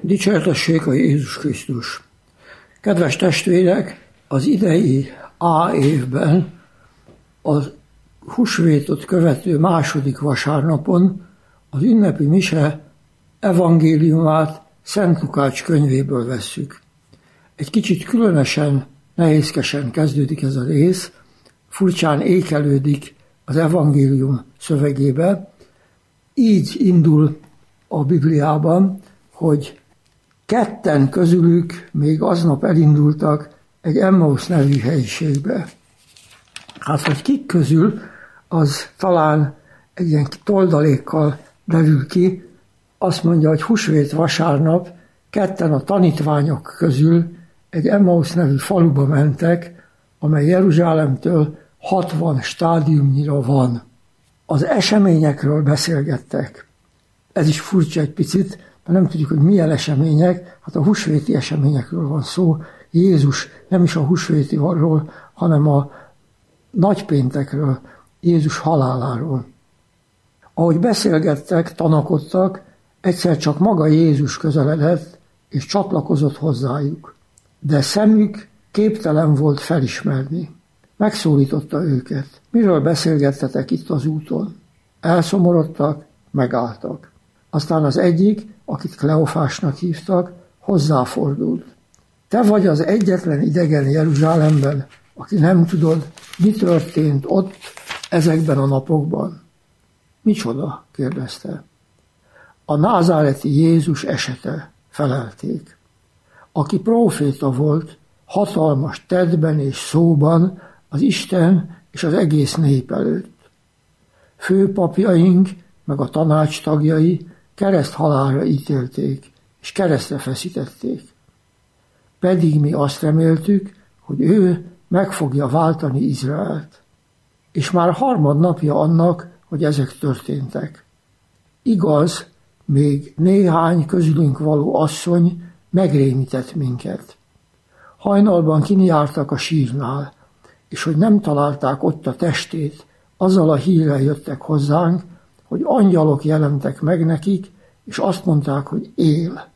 Dicsértessék a Jézus Krisztus! Kedves testvérek, az idei A évben a húsvétot követő második vasárnapon az ünnepi mise evangéliumát Szent Lukács könyvéből vesszük. Egy kicsit különösen, nehézkesen kezdődik ez a rész, furcsán ékelődik az evangélium szövegébe. Így indul a Bibliában, hogy ketten közülük még aznap elindultak egy Emmaus nevű helyiségbe. Hát, hogy kik közül, az talán egy ilyen toldalékkal derül ki. Azt mondja, hogy húsvét vasárnap ketten a tanítványok közül egy Emmaus nevű faluba mentek, amely Jeruzsálemtől 60 stádiumnyira van. Az eseményekről beszélgettek. Ez is furcsa egy picit, mert nem tudjuk, hogy milyen események, hát a húsvéti eseményekről van szó. Jézus nem is a húsvétiról, hanem a nagypéntekről, Jézus haláláról. Ahogy beszélgettek, tanakodtak, egyszer csak maga Jézus közeledett, és csatlakozott hozzájuk. De szemük képtelen volt felismerni. Megszólította őket. Miről beszélgettetek itt az úton? Elszomorodtak, megálltak. Aztán az egyik, akit Kleofásnak hívtak, hozzáfordult. Te vagy az egyetlen idegen Jeruzsálemben, aki nem tudod, mi történt ott ezekben a napokban. Micsoda? Kérdezte. A názáreti Jézus esete, felelték. Aki próféta volt, hatalmas tettben és szóban az Isten és az egész nép előtt. Főpapjaink meg a tanács tagjai kereszthalálra ítélték, és keresztre feszítették. Pedig mi azt reméltük, hogy ő meg fogja váltani Izraelt. És már harmadnapja annak, hogy ezek történtek. Igaz, még néhány közülünk való asszony megrémített minket. Hajnalban kinijártak a sírnál, és hogy nem találták ott a testét, azzal a hírrel jöttek hozzánk, hogy angyalok jelentek meg nekik, és azt mondták, hogy él.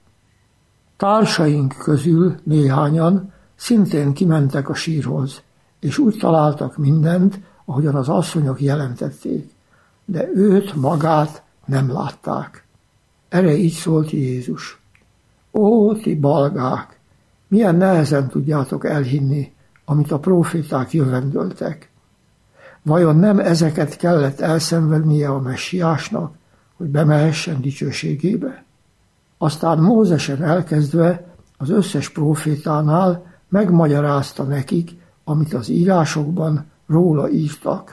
Társaink közül néhányan szintén kimentek a sírhoz, és úgy találtak mindent, ahogyan az asszonyok jelentették, de őt magát nem látták. Erre így szólt Jézus. Ó, ti balgák, milyen nehezen tudjátok elhinni, amit a próféták jövendöltek. Vajon nem ezeket kellett elszenvednie a messiásnak, hogy bemehessen dicsőségébe? Aztán Mózesen elkezdve az összes prófétánál megmagyarázta nekik, amit az írásokban róla írtak.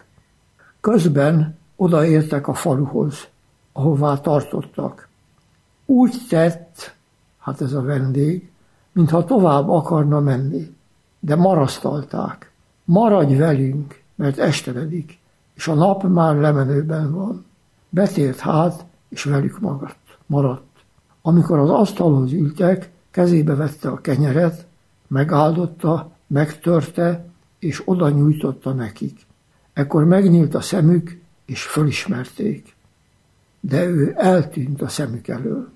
Közben odaértek a faluhoz, ahová tartottak. Úgy tett, hát ez a vendég, mintha tovább akarna menni, de marasztalták. Maradj velünk, mert esteredik, és a nap már lemenőben van. Betért hát, és velük maradt. Amikor az asztalhoz ültek, kezébe vette a kenyeret, megáldotta, megtörte, és oda nyújtotta nekik. Ekkor megnyílt a szemük, és fölismerték. De ő eltűnt a szemük elől.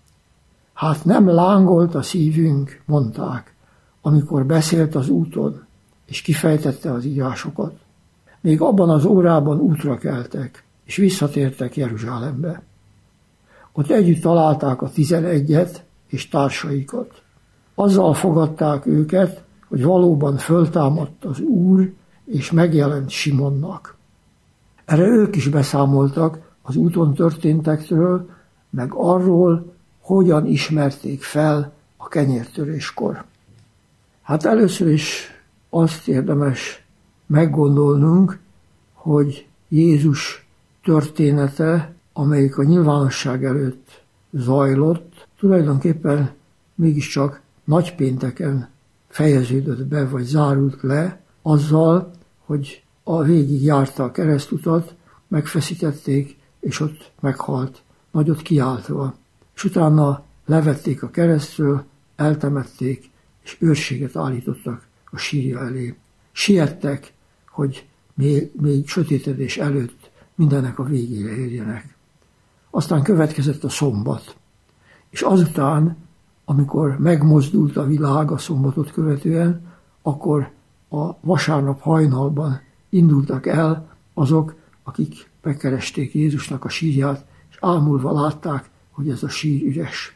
Hát nem lángolt a szívünk, mondták, amikor beszélt az úton, és kifejtette az írásokat. Még abban az órában útra keltek, és visszatértek Jeruzsálembe. Ott együtt találták a 11-et és társaikat. Azzal fogadták őket, hogy valóban föltámadt az Úr, és megjelent Simonnak. Erre ők is beszámoltak az úton történtekről, meg arról, hogyan ismerték fel a kenyértöréskor. Hát először is azt érdemes meggondolnunk, hogy Jézus története, amelyik a nyilvánosság előtt zajlott, tulajdonképpen mégiscsak nagypénteken fejeződött be, vagy zárult le azzal, hogy a végig járta a keresztutat, megfeszítették, és ott meghalt, nagyot kiáltva. És utána levették a keresztről, eltemették, és őrséget állítottak a sírja elé. Siettek, hogy még sötétedés előtt mindennek a végére érjenek. Aztán következett a szombat, és azután amikor megmozdult a világ a szombatot követően, akkor a vasárnap hajnalban indultak el azok, akik megkeresték Jézusnak a sírját, és ámulva látták, hogy ez a sír üres.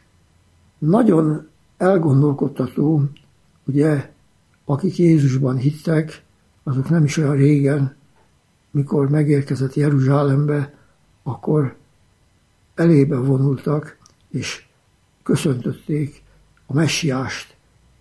Nagyon elgondolkodtató, ugye, akik Jézusban hittek, azok nem is olyan régen, mikor megérkezett Jeruzsálembe, akkor elébe vonultak, és köszöntötték a messiást,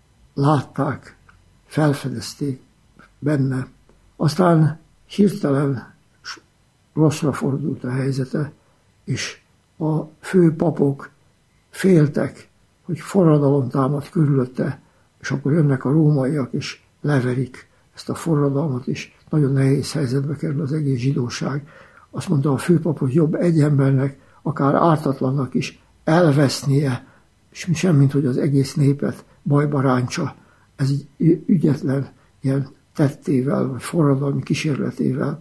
látták, felfedezték benne. Aztán hirtelen rosszra fordult a helyzete, és a fő papok féltek, hogy forradalom támad körülötte, és akkor jönnek a rómaiak, és leverik ezt a forradalmat, és nagyon nehéz helyzetbe kerül az egész zsidóság. Azt mondta a főpap, hogy jobb egy embernek, akár ártatlannak is elvesznie, és semmint, hogy az egész népet bajba ráncsa. Ez egy ügyetlen ilyen tettével, vagy forradalmi kísérletével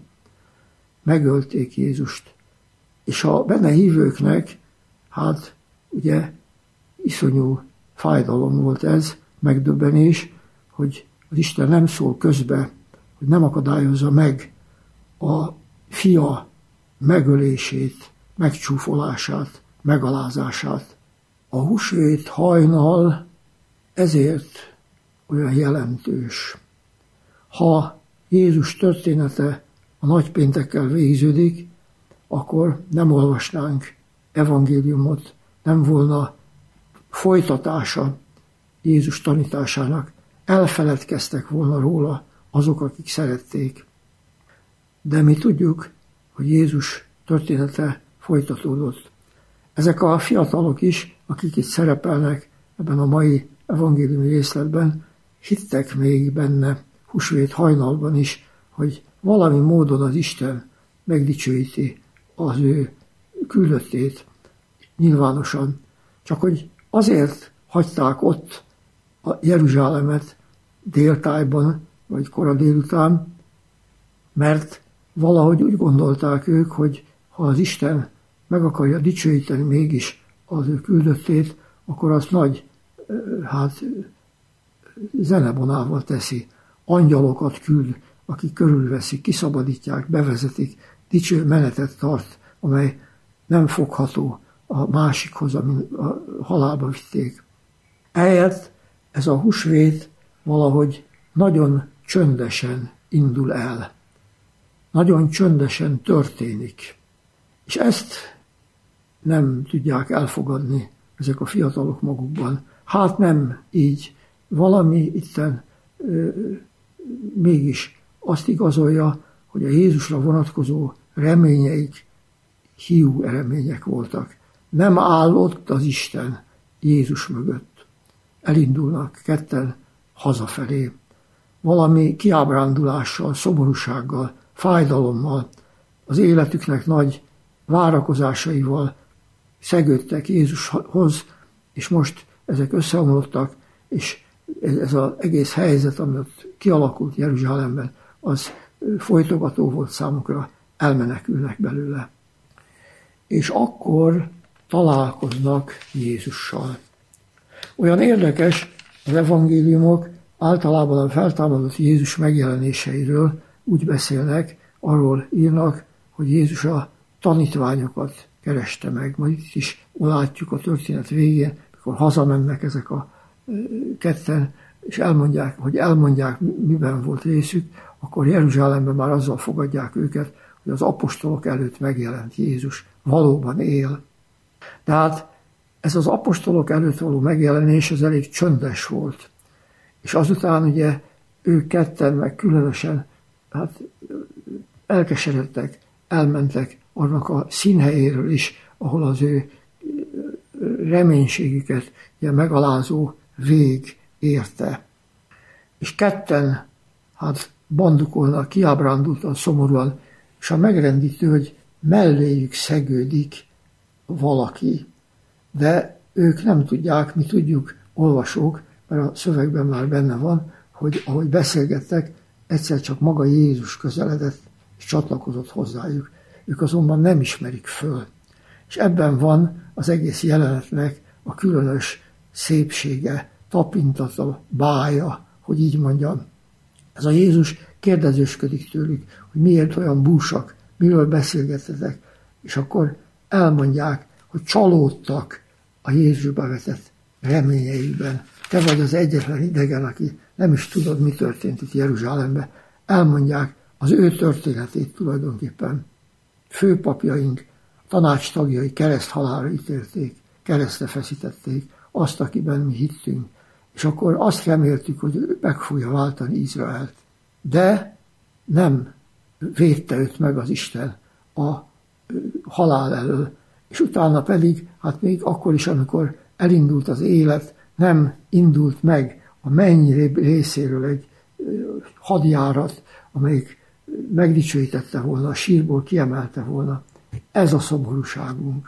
megölték Jézust. És a benne hívőknek, hát ugye iszonyú fájdalom volt ez, megdöbbenés, hogy az Isten nem szól közbe, hogy nem akadályozza meg a fia megölését, megcsúfolását, megalázását. A húsvét hajnal ezért olyan jelentős. Ha Jézus története a nagypéntekkel végződik, akkor nem olvasnánk evangéliumot, nem volna folytatása Jézus tanításának, elfeledkeztek volna róla azok, akik szerették. De mi tudjuk, hogy Jézus története folytatódott. Ezek a fiatalok is, akik itt szerepelnek ebben a mai evangéliumi részletben, hittek még benne húsvét hajnalban is, hogy valami módon az Isten megdicsőíti az ő küldöttét nyilvánosan. Csak hogy azért hagyták ott a Jeruzsálemet déltájban, vagy kora délután, mert valahogy úgy gondolták ők, hogy ha az Isten meg akarja dicsőíteni mégis az ő küldöttét, akkor azt nagy zenebonával teszi. Angyalokat küld, akik körülveszik, kiszabadítják, bevezetik, dicső menetet tart, amely nem fogható a másikhoz, amin a halálba vitték. Ehelyett ez a húsvét valahogy nagyon csöndesen indul el. Nagyon csöndesen történik. És ezt nem tudják elfogadni ezek a fiatalok magukban. Hát nem így. Valami itten mégis azt igazolja, hogy a Jézusra vonatkozó reményeik hiú remények voltak. Nem állott az Isten Jézus mögött. Elindulnak ketten hazafelé. Valami kiábrándulással, szomorúsággal, fájdalommal, az életüknek nagy várakozásaival szegődtek Jézushoz, és most ezek összeomlottak, és ez az egész helyzet, ami ott kialakult Jeruzsálemben, az folytogató volt számukra, elmenekülnek belőle. És akkor találkoznak Jézussal. Olyan érdekes, az evangéliumok általában a feltámadott Jézus megjelenéseiről úgy beszélnek, arról írnak, hogy Jézus a tanítványokat kereste meg. Majd itt is látjuk a történet végén, mikor hazamennek ezek a ketten, és elmondják, miben volt részük, akkor Jeruzsálemben már azzal fogadják őket, hogy az apostolok előtt megjelent Jézus, valóban él. Tehát ez az apostolok előtt való megjelenés az elég csöndes volt. És azután ugye ők ketten meg különösen elkeseredtek, elmentek annak a színhelyéről is, ahol az ő reménységüket megalázó vég érte. És ketten bandukolnak, kiábrándultan, szomorúan, és a megrendítő, hogy melléjük szegődik valaki, de ők nem tudják, mi tudjuk, olvasók, mert a szövegben már benne van, hogy ahogy beszélgettek, egyszer csak maga Jézus közeledett, és csatlakozott hozzájuk. Ők azonban nem ismerik föl. És ebben van az egész jelenetnek a különös szépsége, tapintata, bája, hogy így mondjam. Ez a Jézus kérdezősködik tőlük, hogy miért olyan búsak, miről beszélgetetek, és akkor elmondják, hogy csalódtak a Jézusba vetett reményeiben. Te vagy az egyetlen idegen, aki nem is tudod, mi történt itt Jeruzsálemben. Elmondják az ő történetét tulajdonképpen. Főpapjaink, tanácstagjai kereszthalálra ítélték, keresztre feszítették azt, akiben mi hittünk. És akkor azt reméltük, hogy ő meg fogja váltani Izraelt. De nem védte őt meg az Isten a halál elől. És utána pedig, hát még akkor is, amikor elindult az élet, nem indult meg a menny részéről egy hadjárat, amelyik megdicsőítette volna, a sírból kiemelte volna. Ez a szomorúságunk.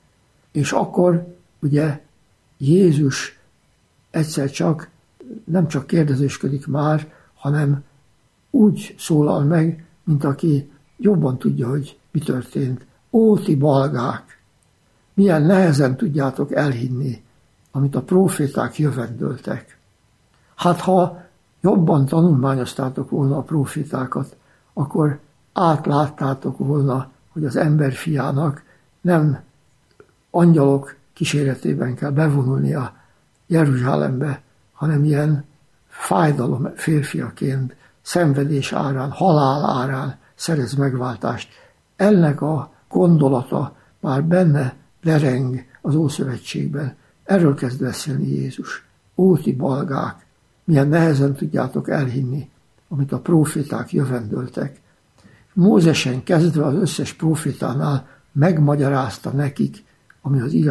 És akkor ugye Jézus egyszer csak nem csak kérdezősködik már, hanem úgy szólal meg, mint aki jobban tudja, hogy mi történt. Ó, ti balgák, milyen nehezen tudjátok elhinni, amit a próféták jövendöltek. Hát ha jobban tanulmányoztátok volna a prófétákat, akkor átláttátok volna, hogy az ember fiának nem angyalok kíséretében kell bevonulnia Jeruzsálembe, hanem ilyen fájdalom férfiaként, szenvedés árán, halál árán szerez megváltást. Ennek a gondolata már benne dereng az Ószövetségben. Erről kezd beszélni Jézus. Ó, ti balgák, milyen nehezen tudjátok elhinni, amit a próféták jövendöltek. Mózesen kezdve az összes prófétánál megmagyarázta nekik, amit az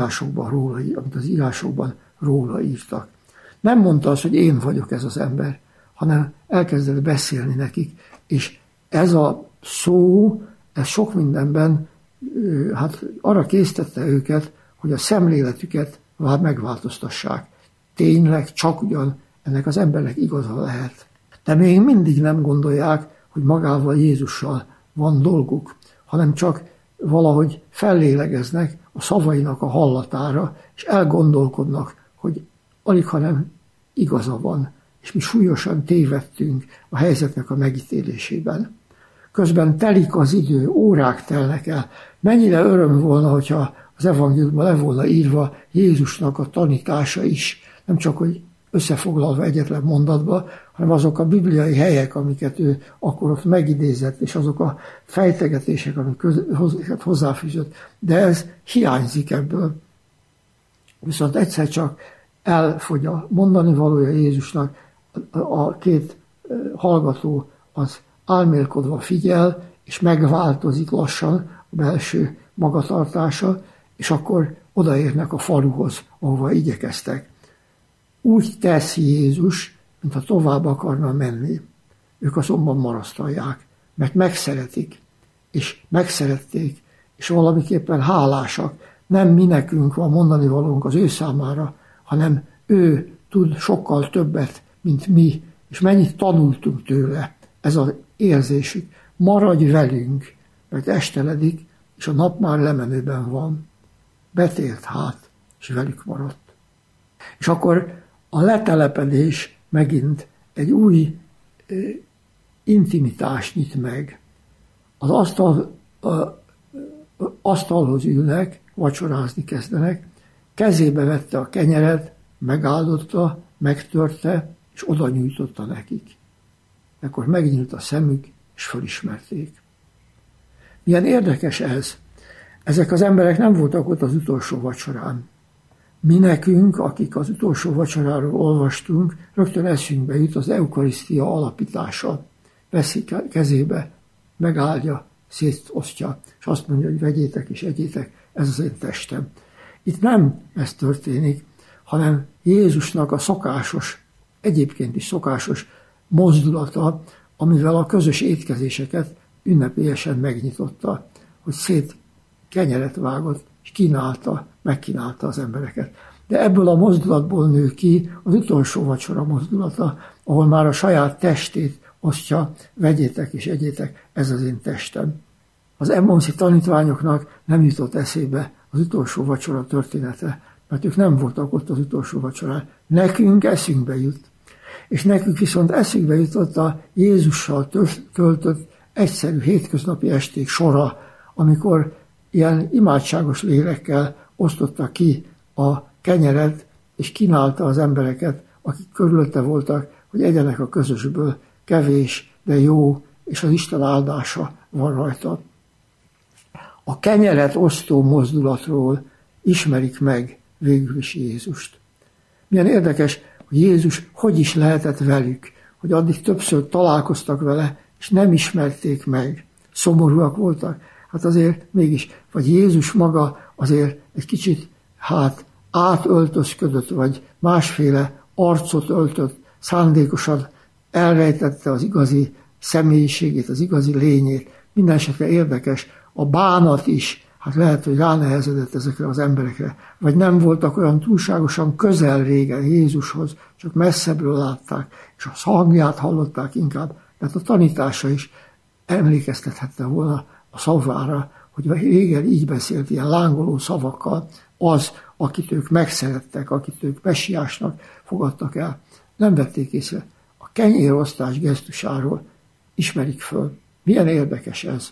írásokban róla írtak. Nem mondta azt, hogy én vagyok ez az ember, hanem elkezdett beszélni nekik, és ez a szó, ez sok mindenben hát arra késztette őket, hogy a szemléletüket megváltoztassák. Tényleg csak ugyan ennek az embernek igaza lehet. De még mindig nem gondolják, hogy magával Jézussal van dolguk, hanem csak valahogy fellélegeznek a szavainak a hallatára, és elgondolkodnak, hogy alighanem igaza van, és mi súlyosan tévedtünk a helyzetnek a megítélésében. Közben telik az idő, órák telnek el. Mennyire öröm volna, hogyha az evangéliumban le volna írva Jézusnak a tanítása is, nem csak, hogy összefoglalva egyetlen mondatba, hanem azok a bibliai helyek, amiket ő akkor ott megidézett, és azok a fejtegetések, amiket hozzáfűzött. De ez hiányzik ebből. Viszont egyszer csak elfogy a mondani valója Jézusnak, a két hallgató az álmélkodva figyel, és megváltozik lassan a belső magatartása, és akkor odaérnek a faluhoz, ahova igyekeztek. Úgy tesz Jézus, mintha tovább akarna menni. Ők azonban marasztalják, mert megszeretik, és megszerették, és valamiképpen hálásak. Nem mi nekünk van mondani valónk az ő számára, hanem ő tud sokkal többet, mint mi, és mennyit tanultunk tőle. Ez az érzésük. Maradj velünk, mert esteledik, és a nap már lemenőben van. Betért hát, és velük maradt. És akkor a letelepedés megint egy új intimitást nyit meg. Az asztalhoz ülnek, vacsorázni kezdenek, kezébe vette a kenyeret, megáldotta, megtörte, és oda nyújtotta nekik. Ekkor megnyílt a szemük, és felismerték. Milyen érdekes ez. Ezek az emberek nem voltak ott az utolsó vacsorán. Mi nekünk, akik az utolsó vacsoráról olvastunk, rögtön eszünkbe jut az eukarisztia alapítása. Veszi kezébe, megáldja, szétosztja, és azt mondja, hogy vegyétek és egyétek, ez az én testem. Itt nem ez történik, hanem Jézusnak a szokásos, egyébként is szokásos mozdulata, amivel a közös étkezéseket ünnepélyesen megnyitotta, hogy szét kenyeret vágott, és megkínálta az embereket. De ebből a mozdulatból nő ki az utolsó vacsora mozdulata, ahol már a saját testét osztja, vegyétek és egyétek, ez az én testem. Az Emmauszi tanítványoknak nem jutott eszébe az utolsó vacsora története, mert ők nem voltak ott az utolsó vacsorán. Nekünk eszünkbe jut. És nekünk viszont eszünkbe jutott a Jézussal töltött egyszerű hétköznapi esték sora, amikor ilyen imádságos lélekkel osztotta ki a kenyeret, és kínálta az embereket, akik körülötte voltak, hogy egyenek a közösből, kevés, de jó, és az Isten áldása van rajta. A kenyeret osztó mozdulatról ismerik meg végül is Jézust. Milyen érdekes, hogy Jézus hogy is lehetett velük, hogy addig többször találkoztak vele, és nem ismerték meg. Szomorúak voltak. Hát azért mégis, vagy Jézus maga azért egy kicsit átöltözködött, vagy másféle arcot öltött, szándékosan elrejtette az igazi személyiségét, az igazi lényét. Mindenesetre érdekes, a bánat is, hát lehet, hogy ránehezedett ezekre az emberekre, vagy nem voltak olyan túlságosan közel régen Jézushoz, csak messzebbről látták, és a hangját hallották inkább, mert a tanítása is emlékeztethette volna a szavára, hogy régen így beszélt ilyen lángoló szavakkal az, akit ők megszerettek, akit ők messiásnak fogadtak el. Nem vették észre. A kenyérosztás gesztusáról ismerik föl. Milyen érdekes ez.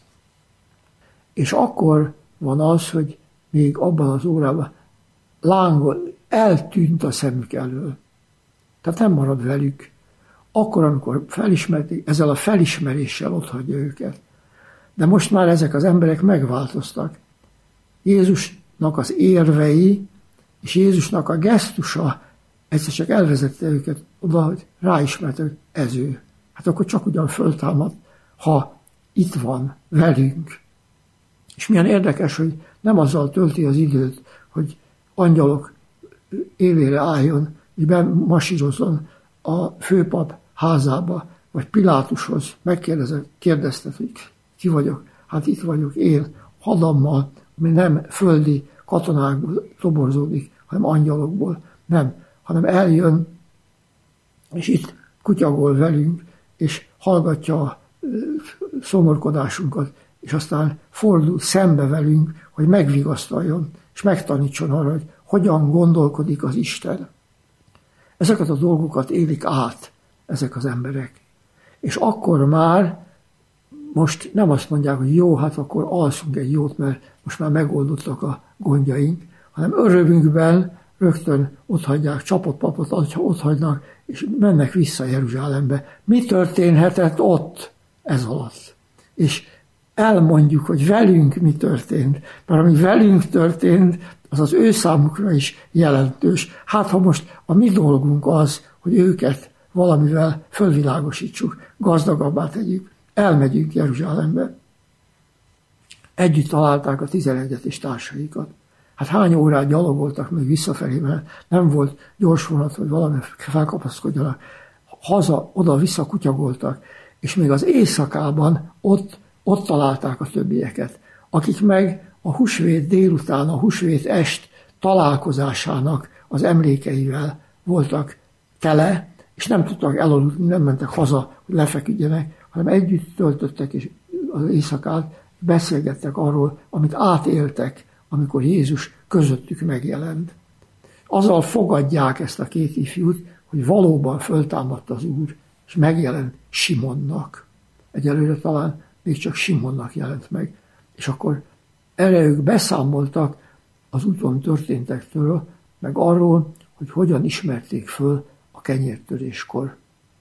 És akkor van az, hogy még abban az órában lángol, eltűnt a szemük elől. Tehát nem marad velük. Akkor, amikor felismerték, ezzel a felismeréssel otthagyja őket. De most már ezek az emberek megváltoztak. Jézusnak az érvei és Jézusnak a gesztusa egyszer csak elvezette őket oda, hogy ráismertek, hogy ez ő. Hát akkor csak ugyan föltámad, ha itt van velünk. És milyen érdekes, hogy nem azzal tölti az időt, hogy angyalok élére álljon, és bemasírozzon a főpap házába, vagy Pilátushoz megkérdezte, hogy ki vagyok. Hát itt vagyok én, hadammal, ami nem földi katonákból toborzódik, hanem angyalokból. Nem, hanem eljön, és itt kutyagol velünk, és hallgatja a szomorkodásunkat, és aztán fordul szembe velünk, hogy megvigasztaljon, és megtanítson arra, hogy hogyan gondolkodik az Isten. Ezeket a dolgokat élik át ezek az emberek. És akkor már most nem azt mondják, hogy jó, hát akkor alszunk egy jót, mert most már megoldottak a gondjaink, hanem örömünkben rögtön otthagyják, csapott papot otthagynak, és mennek vissza Jeruzsálembe. Mi történhetett ott ez alatt? És elmondjuk, hogy velünk mi történt, mert ami velünk történt, az az ő számukra is jelentős. Hát ha most a mi dolgunk az, hogy őket valamivel fölvilágosítsuk, gazdagabbá tegyük, elmegyünk Jeruzsálembe. Együtt találták a 11-et és társaikat. Hát hány órát gyalogoltak még visszafelé, mert nem volt gyors vonat, vagy valami felkapaszkodjanak. Haza, oda-vissza kutyagoltak, és még az éjszakában ott találták a többieket, akik meg a húsvét délután, a húsvét est találkozásának az emlékeivel voltak tele, és nem tudtak elaludni, nem mentek haza, hogy lefeküdjenek, hanem együtt töltöttek és az éjszakát, beszélgettek arról, amit átéltek, amikor Jézus közöttük megjelent. Azzal fogadják ezt a két ifjút, hogy valóban föltámadt az Úr, és megjelent Simonnak. Egyelőre talán még csak Simonnak jelent meg. És akkor erre ők beszámoltak az úton történtektől, meg arról, hogy hogyan ismerték föl a kenyértöréskor.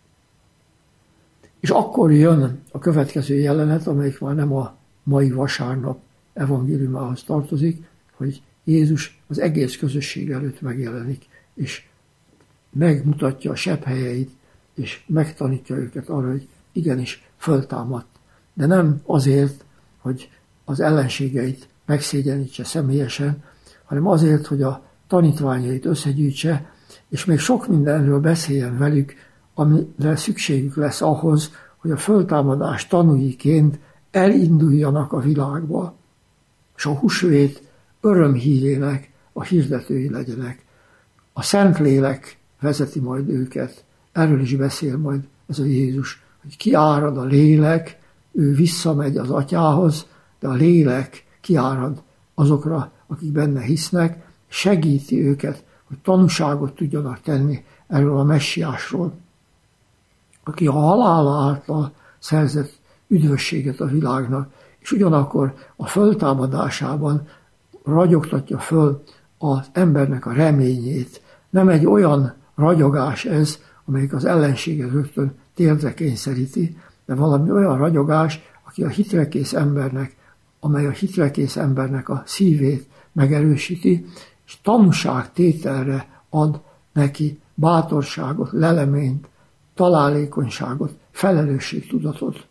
És akkor jön a következő jelenet, amelyik már nem a mai vasárnap evangéliumához tartozik, hogy Jézus az egész közösség előtt megjelenik, és megmutatja a sebhelyeit, és megtanítja őket arra, hogy igenis föltámadt. De nem azért, hogy az ellenségeit megszégyenítse személyesen, hanem azért, hogy a tanítványait összegyűjtse, és még sok mindenről beszéljen velük, amire szükségük lesz ahhoz, hogy a föltámadás tanúiként elinduljanak a világba, és a húsvét örömhírének a hirdetői legyenek. A Szentlélek vezeti majd őket, erről is beszél majd ez a Jézus, hogy kiárad a lélek, ő visszamegy az atyához, de a lélek kiárad azokra, akik benne hisznek, segíti őket, hogy tanúságot tudjanak tenni erről a messiásról, aki a halála által szerzett üdvösséget a világnak, és ugyanakkor a föltámadásában ragyogtatja föl az embernek a reményét. Nem egy olyan ragyogás ez, amelyik az ellenséget rögtön térdre kényszeríti, de valami olyan ragyogás, amely a hitrekész embernek a szívét megerősíti, és tanúságtételre ad neki bátorságot, leleményt, találékonyságot, felelősségtudatot.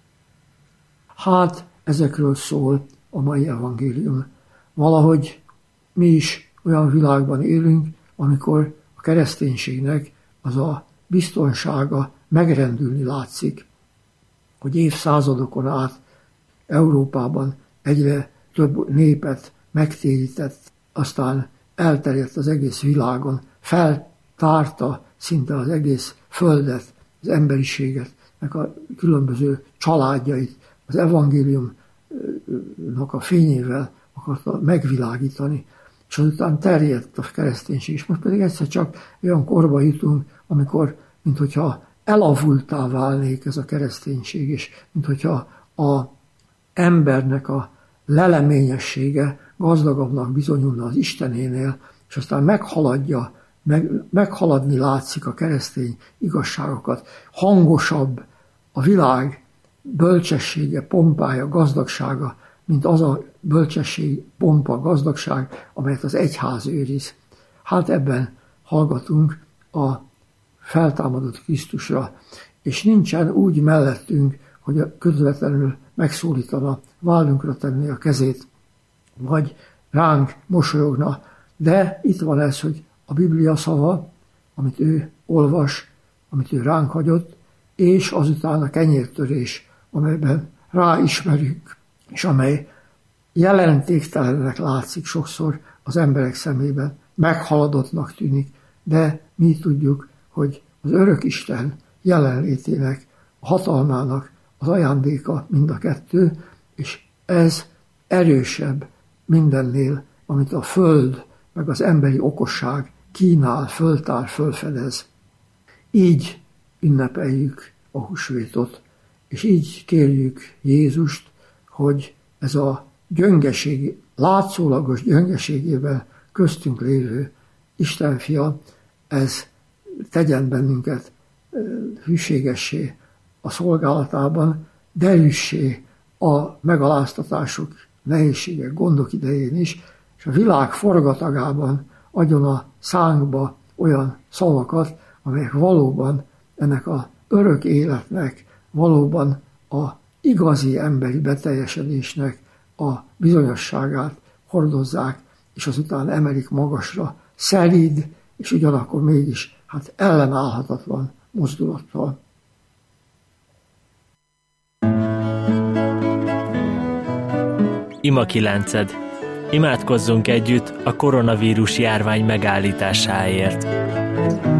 Hát ezekről szól a mai evangélium. Valahogy mi is olyan világban élünk, amikor a kereszténységnek az a biztonsága megrendülni látszik, hogy évszázadokon át Európában egyre több népet megtérített, aztán elterjedt az egész világon, feltárta szinte az egész földet, az emberiséget, meg a különböző családjait, az evangéliumnak a fényével akarta megvilágítani, és azután terjedt a kereszténység. És most pedig egyszer csak olyan korba jutunk, amikor, minthogyha elavultá válnék ez a kereszténység, és minthogyha az embernek a leleményessége gazdagabbnak bizonyulna az Istenénél, és aztán meghaladni látszik a keresztény igazságokat. Hangosabb a világ bölcsessége, pompája, gazdagsága, mint az a bölcsesség, pompa, gazdagság, amelyet az egyház őriz. Hát ebben hallgatunk a feltámadott Krisztusra, és nincsen úgy mellettünk, hogy közvetlenül megszólítana, vállunkra tenni a kezét, vagy ránk mosolyogna, de itt van ez, hogy a Biblia szava, amit ő olvas, amit ő ránk hagyott, és azután a kenyértörés, amelyben ráismerünk, és amely jelentéktelennek látszik sokszor az emberek szemében, meghaladottnak tűnik, de mi tudjuk, hogy az örök Isten jelenlétének, a hatalmának az ajándéka mind a kettő, és ez erősebb mindennél, amit a föld, meg az emberi okosság kínál, föltár, fölfedez. Így ünnepeljük a húsvétot, és így kérjük Jézust, hogy ez a gyöngeség, látszólagos gyöngeségével köztünk lévő Isten fia, ez tegyen bennünket hűségessé a szolgálatában, derűssé a megaláztatások, nehézségek, gondok idején is, és a világ forgatagában adjon a szánkba olyan szavakat, amelyek valóban ennek az örök életnek, valóban a igazi emberi beteljesedésnek a bizonyosságát hordozzák, és azután emelik magasra szelíd, és ugyanakkor mégis ellenállhatatlan mozdulattal. Ima 9. Imádkozzunk együtt a koronavírus járvány megállításáért.